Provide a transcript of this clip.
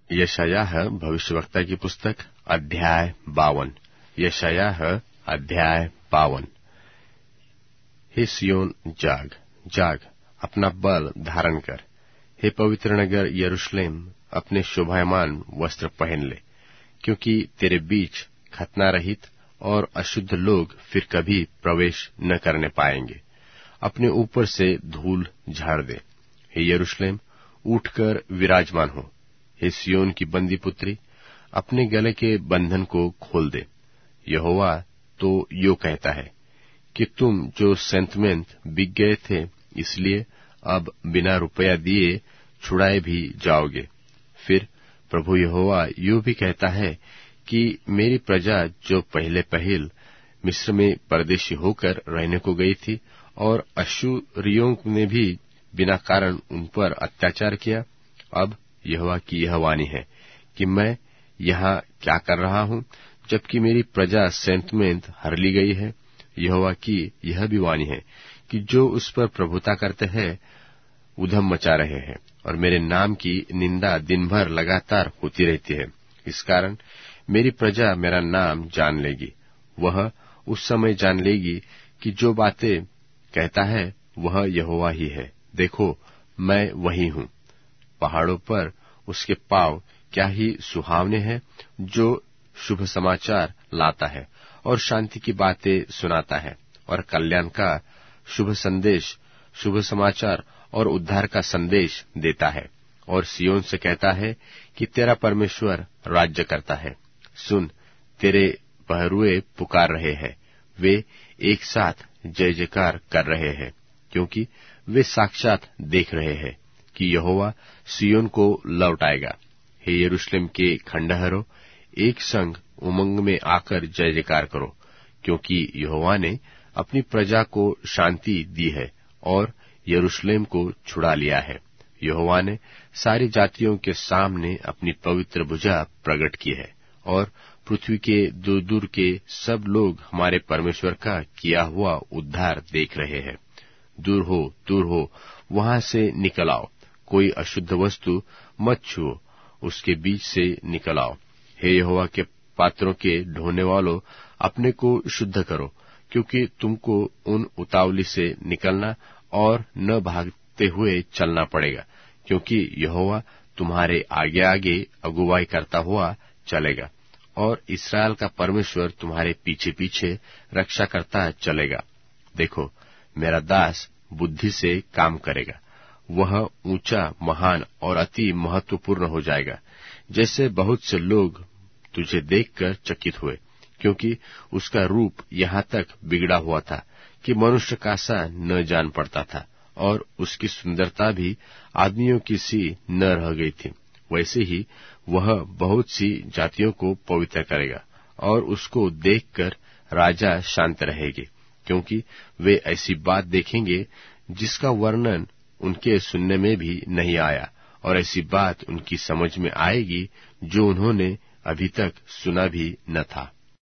यशायाह भविष्यवक्ता की पुस्तक अध्याय 52। यशायाह अध्याय 52। हे सियोन, जाग जाग, अपना बल धारण कर। हे पवित्र नगर यरूशलेम, अपने शोभायमान वस्त्र पहन ले, क्योंकि तेरे बीच खतना रहित और अशुद्ध लोग फिर कभी प्रवेश न करने पाएंगे। अपने ऊपर से धूल झाड़ दे। हे यरूशलेम, उठकर विराजमान हो। हे सियोन की बंदी पुत्री, अपने गले के बंधन को खोल दे। यहोवा तो यो कहता है कि तुम जो सेंतमेंत बिक गए थे, इसलिए अब बिना रुपया दिए छुड़ाए भी जाओगे। फिर प्रभु यहोवा यूं भी कहता है कि मेरी प्रजा जो पहले पहल मिस्र में परदेशी होकर रहने को गई थी और अश्शूरियों ने भी बिना कारण उन पर अत्याचार किया, अब यहोवा की यह वाणी है कि मैं यहाँ क्या कर रहा हूँ, जबकि मेरी प्रजा सेंतमेंत हर ली गई है। यहोवा की यह भी वाणी है कि जो उस पर प्रभुता करते हैं उधम मचा रहे हैं और मेरे नाम की निंदा दिन भर लगातार होती रहती है। इस कारण मेरी प्रजा मेरा नाम जान लेगी। वह उस समय जान लेगी कि जो बातें कहता है वह यहोवा ही है। देखो, मैं वही हूँ। पहाड़ों पर उसके पांव क्या ही सुहावने हैं, जो शुभ समाचार लाता है और शांति की बातें सुनाता है और कल्याण का शुभ संदेश, शुभ समाचार और उद्धार का संदेश देता है। और सियोन से कहता है कि तेरा परमेश्वर राज्य करता है। सुन, तेरे पहरुए पुकार रहे हैं, वे एक साथ जय जयकार कर रहे हैं, क्योंकि वे साक्षात देख रहे हैं कि यहोवा सियोन को लौटाएगा। हे यरूशलेम के खंडहरों, एक संग उमंग में आकर जय जयकार करो, क्योंकि यहोवा ने अपनी प्रजा को शांति दी है और यरूशलेम को छुड़ा लिया है। यहोवा ने सारी जातियों के सामने अपनी पवित्र भुजा प्रकट की है और पृथ्वी के दूर दूर के सब लोग हमारे परमेश्वर का किया हुआ उद्धार देख रहे हैं। दूर हो, वहां से निकल आओ। कोई अशुद्ध वस्तु मत छुओ, उसके बीच से निकल आओ। हे यहोवा के पात्रों के ढोने वालों, अपने को शुद्ध करो, क्योंकि तुमको उन उतावली से निकलना और न भागते हुए चलना पड़ेगा, क्योंकि यहोवा तुम्हारे आगे आगे अगुवाई करता हुआ चलेगा और इस्राएल का परमेश्वर तुम्हारे पीछे पीछे रक्षा करता चलेगा। देखो, मेरा दास बुद्धि से काम करेगा। वह ऊंचा, महान और अति महत्वपूर्ण हो जाएगा, जैसे बहुत से लोग तुझे देखकर चकित हुए, क्योंकि उसका रूप यहाँ तक बिगड़ा हुआ था कि मनुष्य का सा न जान पड़ता था और उसकी सुंदरता भी आदमियों की सी न रह गई थी। वैसे ही वह बहुत सी जातियों को पवित्र करेगा और उसको देखकर राजा शांत रहेंगे, क्योंकि वे ऐसी बात देखेंगे जिसका वर्णन उनके सुनने में भी नहीं आया और ऐसी बात उनकी समझ में आएगी जो उन्होंने अभी तक सुना भी न था।